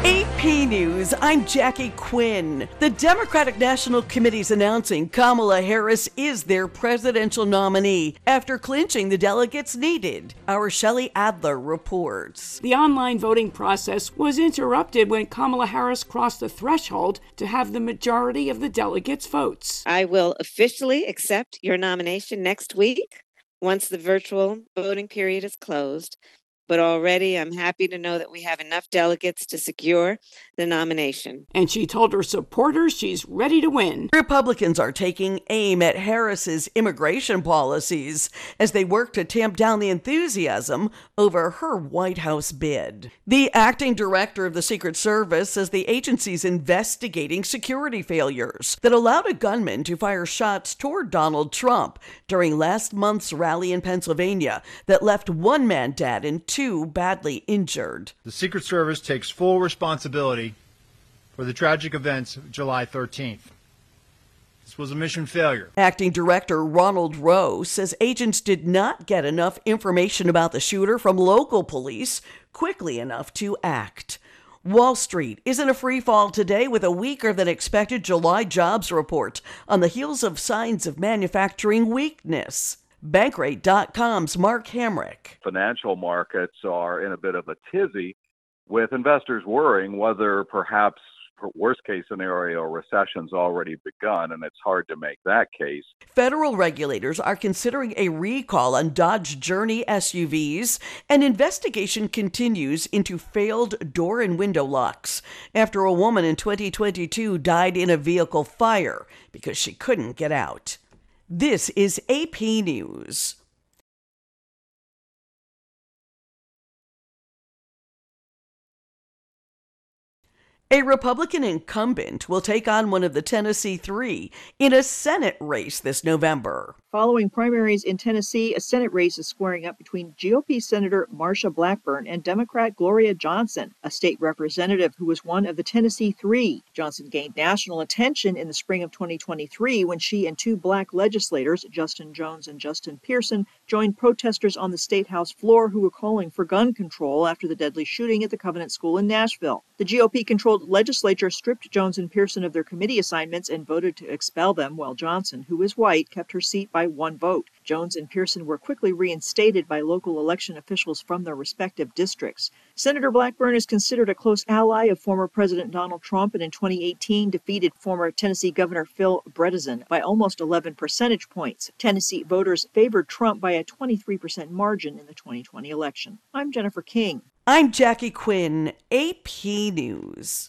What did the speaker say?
AP News, I'm Jackie Quinn. The Democratic National Committee is announcing Kamala Harris is their presidential nominee after clinching the delegates needed. Our Shelley Adler reports. The online voting process was interrupted when Kamala Harris crossed the threshold to have the majority of the delegates' votes. I will officially accept your nomination next week once the virtual voting period is closed. But already I'm happy to know that we have enough delegates to secure the nomination. And she told her supporters she's ready to win. Republicans are taking aim at Harris's immigration policies as they work to tamp down the enthusiasm over her White House bid. The acting director of the Secret Service says the agency's investigating security failures that allowed a gunman to fire shots toward Donald Trump during last month's rally in Pennsylvania that left one man dead and two badly injured. The Secret Service takes full responsibility for the tragic events of July 13th. This was a mission failure. Acting Director Ronald Rowe says agents did not get enough information about the shooter from local police quickly enough to act. Wall Street is in a free fall today with a weaker than expected July jobs report on the heels of signs of manufacturing weakness. Bankrate.com's Mark Hamrick. Financial markets are in a bit of a tizzy with investors worrying whether perhaps worst case scenario recession's already begun, and it's hard to make that case. Federal regulators are considering a recall on Dodge Journey SUVs. An investigation continues into failed door and window locks after a woman in 2022 died in a vehicle fire because she couldn't get out. This is AP News. A Republican incumbent will take on one of the Tennessee Three in a Senate race this November. Following primaries in Tennessee, a Senate race is squaring up between GOP Senator Marsha Blackburn and Democrat Gloria Johnson, a state representative who was one of the Tennessee Three. Johnson gained national attention in the spring of 2023 when she and two black legislators, Justin Jones and Justin Pearson, joined protesters on the State House floor who were calling for gun control after the deadly shooting at the Covenant School in Nashville. The GOP-controlled legislature stripped Jones and Pearson of their committee assignments and voted to expel them, while Johnson, who is white, kept her seat by one vote. Jones and Pearson were quickly reinstated by local election officials from their respective districts. Senator Blackburn is considered a close ally of former President Donald Trump and in 2018 defeated former Tennessee Governor Phil Bredesen by almost 11 percentage points. Tennessee voters favored Trump by a 23% margin in the 2020 election. I'm Jennifer King. I'm Jackie Quinn, AP News.